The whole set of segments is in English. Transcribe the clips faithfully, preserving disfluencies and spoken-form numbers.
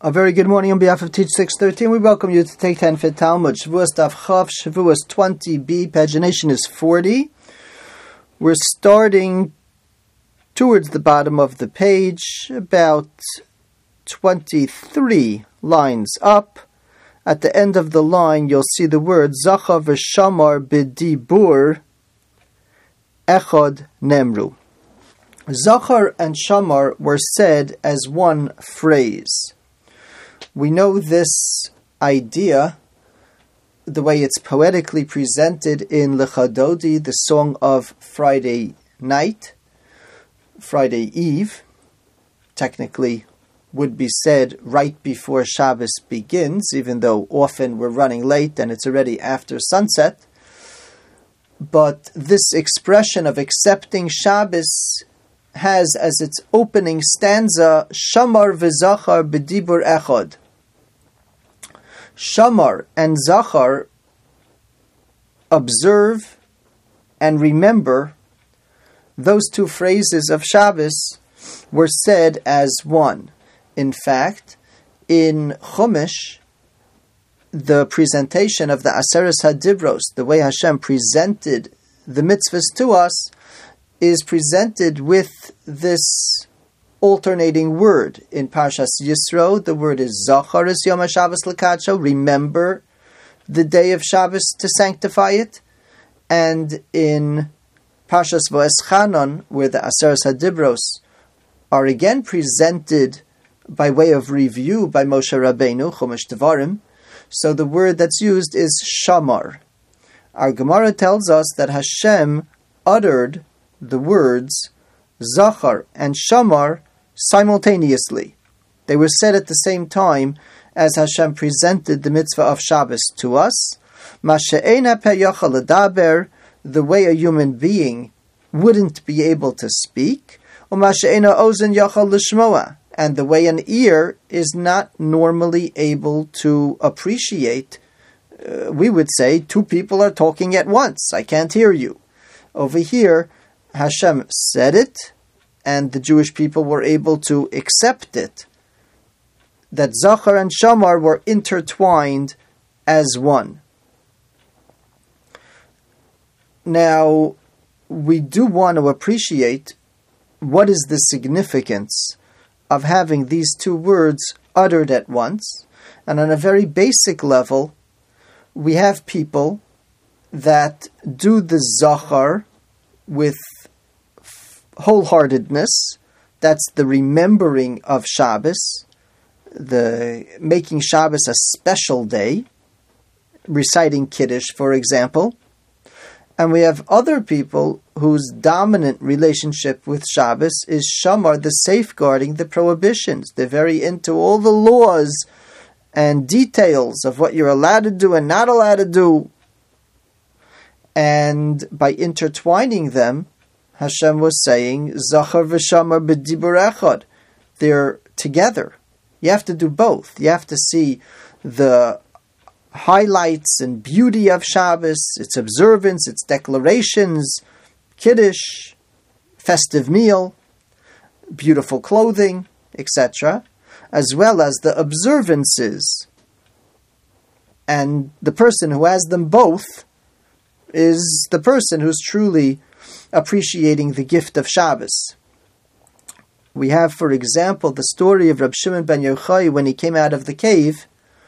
A very good morning on behalf of Teach six thirteen. We welcome you to take ten Fit Talmud. Shavuos Daf Chav, Shavuos twenty b, pagination is forty. We're starting towards the bottom of the page, about twenty-three lines up. At the end of the line, you'll see the word Zacha v'Shamar b'dibur echad nemru. Zachar and Shamar were said as one phrase. We know this idea, the way it's poetically presented in Lechadodi, the song of Friday night, Friday Eve, technically would be said right before Shabbos begins, even though often we're running late and it's already after sunset. But this expression of accepting Shabbos has as its opening stanza, Shamar v'Zachar b'dibur echad. Shamar and Zachar observe and remember. Those two phrases of Shabbos were said as one. In fact, in Chumash, the presentation of the Aseres HaDibros, the way Hashem presented the mitzvahs to us, is presented with this alternating word. In Parshas Yisro, the word is Zachar es Yom HaShabbos L'Kadsho, remember the day of Shabbos to sanctify it. And in Parshas V'eschanon, where the Aseres HaDibros are again presented by way of review by Moshe Rabbeinu, Chumash Devarim, so the word that's used is Shamar. Our Gemara tells us that Hashem uttered the words Zachar and Shamar simultaneously. They were said at the same time as Hashem presented the mitzvah of Shabbos to us. Masha'ena peyachal ledaber, the way a human being wouldn't be able to speak, u'masha'ena ozen yachal lishmoa, and the way an ear is not normally able to appreciate. Uh, we would say two people are talking at once. I can't hear you. Over here, Hashem said it, and the Jewish people were able to accept it, that Zachar and Shamar were intertwined as one. Now, we do want to appreciate what is the significance of having these two words uttered at once. And on a very basic level, we have people that do the Zachar with wholeheartedness. That's the remembering of Shabbos, the making Shabbos a special day, reciting Kiddush, for example. And we have other people whose dominant relationship with Shabbos is Shamar, the safeguarding the prohibitions. They're very into all the laws and details of what you're allowed to do and not allowed to do. And by intertwining them, Hashem was saying, Zachar v'Shamar b'dibur echad. They're together. You have to do both. You have to see the highlights and beauty of Shabbos, its observance, its declarations, Kiddush, festive meal, beautiful clothing, et cetera, as well as the observances. And the person who has them both is the person who's truly appreciating the gift of Shabbos. We have, for example, the story of Reb Shimon ben Yochai when he came out of the cave.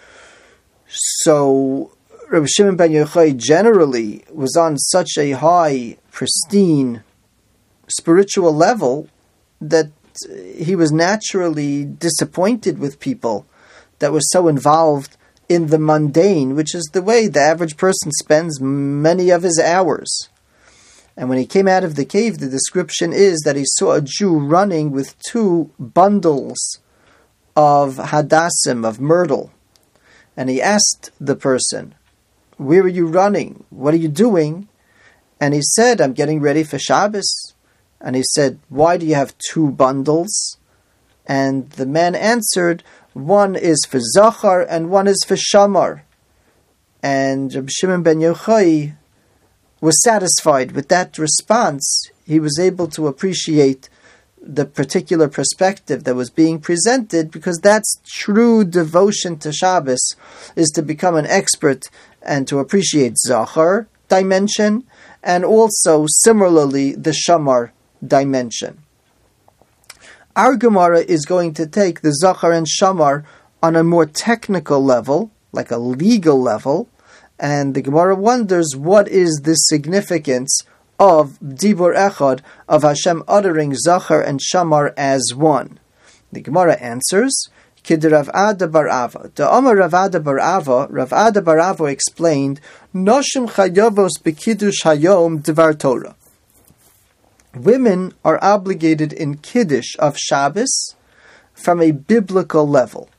So, Reb Shimon ben Yochai generally was on such a high, pristine, spiritual level that he was naturally disappointed with people that were so involved in the mundane, which is the way the average person spends many of his hours. And when he came out of the cave, the description is that he saw a Jew running with two bundles of hadassim, of myrtle. And he asked the person, "Where are you running? What are you doing?" And he said, "I'm getting ready for Shabbos." And he said, "Why do you have two bundles?" And the man answered, "One is for Zachar and one is for Shamar." And Reb Shimon ben Yochai was satisfied with that response. He was able to appreciate the particular perspective that was being presented, because that's true devotion to Shabbos, is to become an expert and to appreciate Zachar dimension, and also similarly the Shamar dimension. Our Gemara is going to take the Zachar and Shamar on a more technical level, like a legal level, and the Gemara wonders what is the significance of Dibur Echad, of Hashem uttering Zachar and Shamar as one. The Gemara answers, Kid Rav Ada bar Ava. The Amar Rav Ada bar Ava, Rav Ada bar Ava explained, Noshim chayavos b'kiddush hayom dvar Torah. Women are obligated in Kiddush of Shabbos from a biblical level.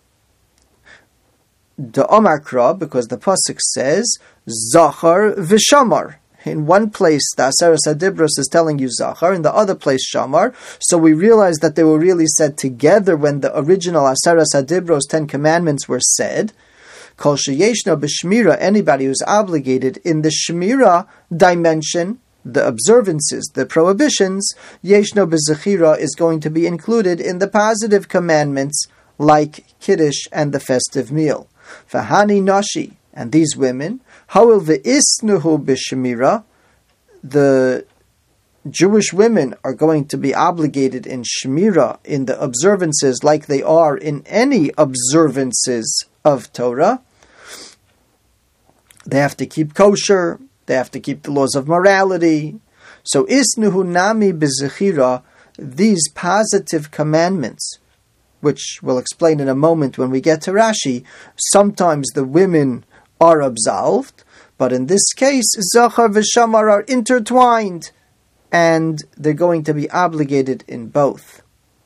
The Omar Kra, because the pasuk says Zachar v'Shamar. In one place, the Aseres HaDibros is telling you Zachar, in the other place Shamar. So we realize that they were really said together when the original Aseres HaDibros, Ten Commandments, were said. Kol sheyeshno b'shmira, anybody who's obligated in the shmira dimension, the observances, the prohibitions, yeshno b'zechira is going to be included in the positive commandments like Kiddush and the festive meal. V'hani nashi, and these women, ha'il ve'isnuhu b'shemira, the Jewish women are going to be obligated in shemira, in the observances like they are in any observances of Torah. They have to keep kosher, they have to keep the laws of morality. So isnuhu nami b'zechira, these positive commandments, which we'll explain in a moment when we get to Rashi, sometimes the women are absolved, but in this case, Zachar v'Shamar are intertwined, and they're going to be obligated in both.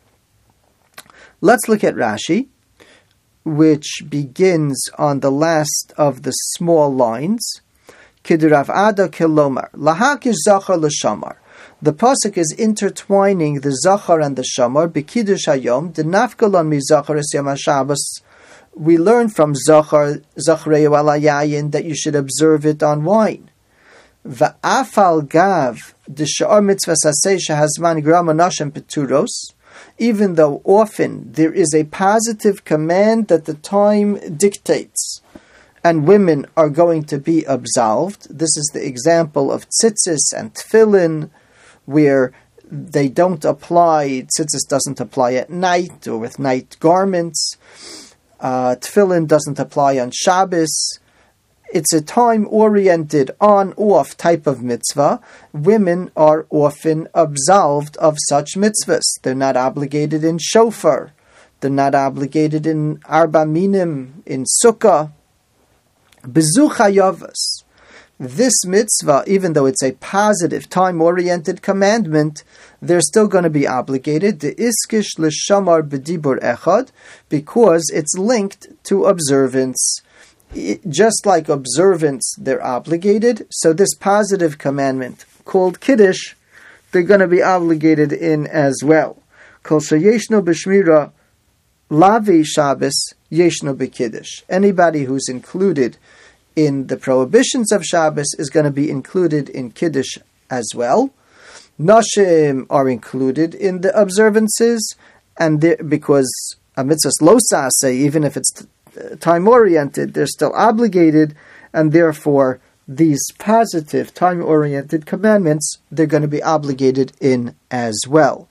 Let's look at Rashi, which begins on the last of the small lines. Kidurav Ada Kilomar, Lahakish Zachar l'Shamar. The pasuk is intertwining the Zachar and the Shamar, B'Kiddush Hayom, the Nafkalon mi Zachar es Yom HaShabbos. We learn from Zachar, Zachreu ala Yayin, that you should observe it on wine. Va'afal gav, the Sha'ar mitzvah saseh shehazman grama nashem peturos, even though often there is a positive command that the time dictates, and women are going to be absolved. This is the example of tzitzis and tefillin, where they don't apply, tzitzis doesn't apply at night or with night garments. Uh, tefillin doesn't apply on Shabbos. It's a time-oriented, on-off type of mitzvah. Women are often absolved of such mitzvahs. They're not obligated in shofar. They're not obligated in arba minim, in sukkah. Bezu chayavos. This mitzvah, even though it's a positive, time-oriented commandment, they're still going to be obligated. The iskish l'shamar b'dibur echad, because it's linked to observance. It, just like observance, they're obligated. So this positive commandment called Kiddush, they're going to be obligated in as well. Kol sheyeshno b'shmira lavi Shabbos yeshno b'kiddush. Anybody who's included in the prohibitions of Shabbos is going to be included in Kiddush as well. Nashim are included in the observances, and because a mitzvah lo saseh, even if it's time-oriented, they're still obligated, and therefore these positive, time-oriented commandments, they're going to be obligated in as well.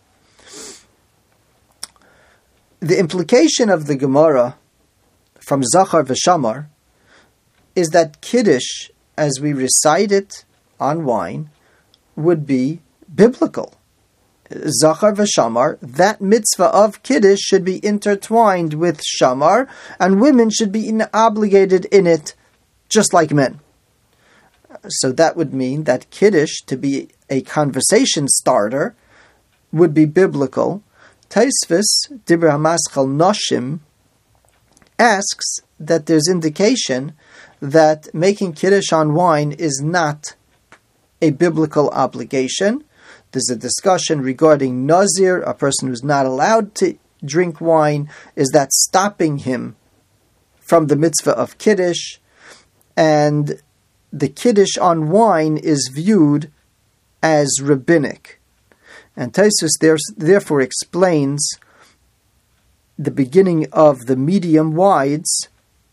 The implication of the Gemara from Zachar v'Shamar is that Kiddush, as we recite it on wine, would be biblical. Zachar v'Shamar, that mitzvah of Kiddush should be intertwined with Shamar, and women should be in, obligated in it just like men. So that would mean that Kiddush, to be a conversation starter, would be biblical. Taisvis, Dibra Hamaschal Noshim, asks that there's indication that making Kiddush on wine is not a biblical obligation. There's a discussion regarding Nazir, a person who's not allowed to drink wine. Is that stopping him from the mitzvah of Kiddush? And the Kiddush on wine is viewed as rabbinic. And Tosfos there, therefore explains the beginning of the medium wides.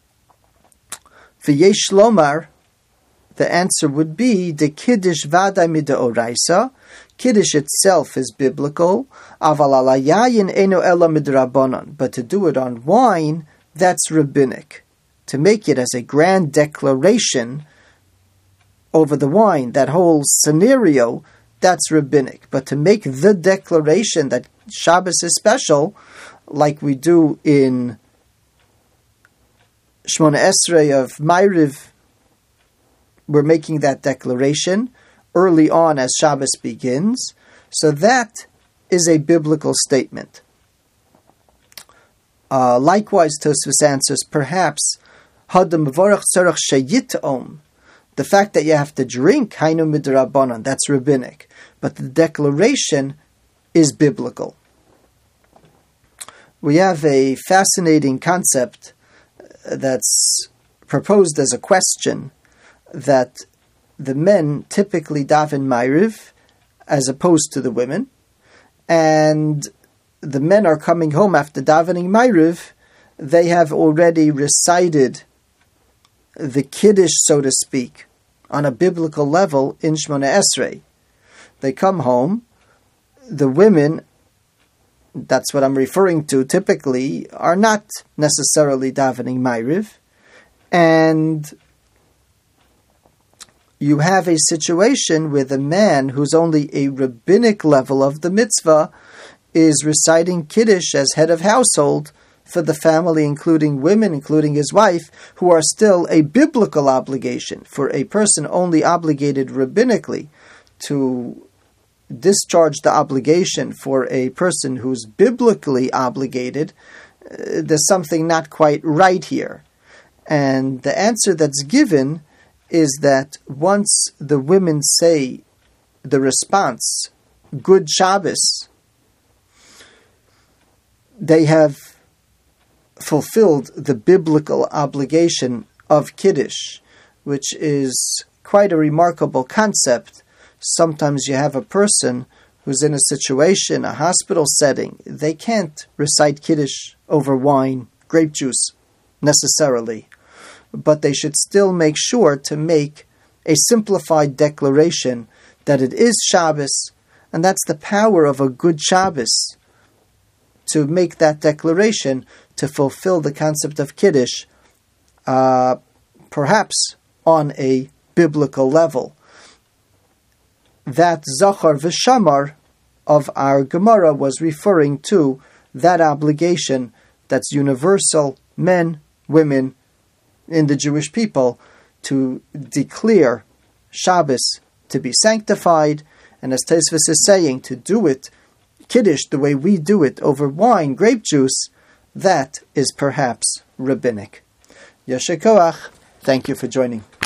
V'yesh lomar, the answer would be the Kiddush vaday mideoraisa. Kiddush itself is biblical. Aval ala yayin eno ela midrabanan. But to do it on wine, that's rabbinic. To make it as a grand declaration over the wine, that whole scenario, that's rabbinic. But to make the declaration that Shabbos is special, like we do in Shmona Esrei of Ma'ariv, we're making that declaration early on as Shabbos begins. So that is a biblical statement. Uh, likewise, Tosfos answers, perhaps, Hadam Mevorach Tzarech Sheyitom, the fact that you have to drink, Hainu Midrabanan, that's rabbinic. But the declaration is biblical. We have a fascinating concept that's proposed as a question, that the men typically daven Ma'ariv as opposed to the women, and the men are coming home after davening Ma'ariv, they have already recited the Kiddush, so to speak, on a biblical level in Shmona Esrei. They come home, the women, that's what I'm referring to typically, are not necessarily davening Ma'ariv, and you have a situation where the man who's only a rabbinic level of the mitzvah is reciting Kiddush as head of household for the family, including women, including his wife, who are still a biblical obligation. For a person only obligated rabbinically to discharge the obligation for a person who's biblically obligated, uh, there's something not quite right here. And the answer that's given is that once the women say the response, Good Shabbos, they have fulfilled the biblical obligation of Kiddush, which is quite a remarkable concept. Sometimes you have a person who's in a situation, a hospital setting, they can't recite Kiddush over wine, grape juice, necessarily. But they should still make sure to make a simplified declaration that it is Shabbos, and that's the power of a good Shabbos, to make that declaration, to fulfill the concept of Kiddush, uh, perhaps on a biblical level. That Zachar v'Shamar of our Gemara was referring to that obligation that's universal, men, women, in the Jewish people, to declare Shabbos to be sanctified, and as Tosfos is saying, to do it, Kiddush, the way we do it over wine, grape juice, that is perhaps rabbinic. Yasher koach. Thank you for joining.